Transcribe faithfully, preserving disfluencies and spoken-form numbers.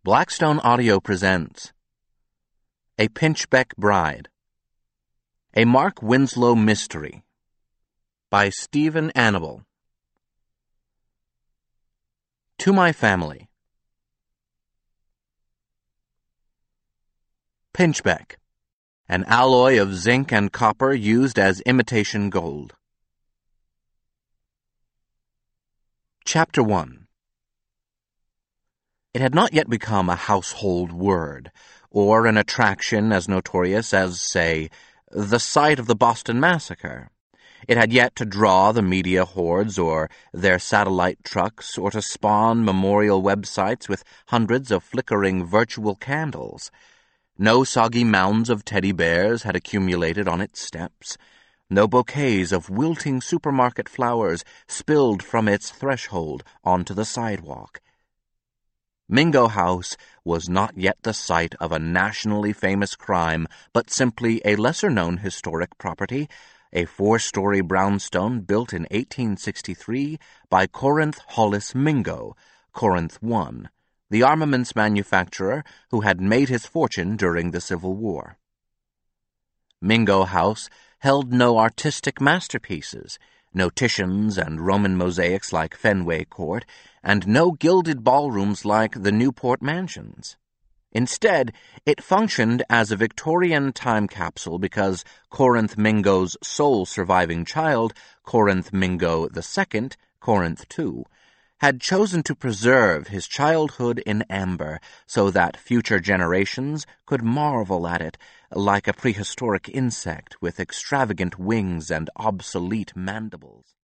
Blackstone Audio presents A Pinchbeck Bride, a Mark Winslow mystery by Stephen Annable. To My Family. Pinchbeck, an alloy of zinc and copper used as imitation gold. Chapter one. It had not yet become a household word, or an attraction as notorious as, say, the site of the Boston Massacre. It had yet to draw the media hordes or their satellite trucks, or to spawn memorial websites with hundreds of flickering virtual candles. No soggy mounds of teddy bears had accumulated on its steps. No bouquets of wilting supermarket flowers spilled from its threshold onto the sidewalk. Mingo House was not yet the site of a nationally famous crime, but simply a lesser-known historic property, a four-story brownstone built in eighteen sixty-three by Corinth Hollis Mingo, Corinth One, the armaments manufacturer who had made his fortune during the Civil War. Mingo House held no artistic masterpieces, no Titians and Roman mosaics like Fenway Court, and no gilded ballrooms like the Newport Mansions. Instead, it functioned as a Victorian time capsule because Corinth Mingo's sole surviving child, Corinth Mingo the Second, Corinth Two, had chosen to preserve his childhood in amber so that future generations could marvel at it like a prehistoric insect with extravagant wings and obsolete mandibles.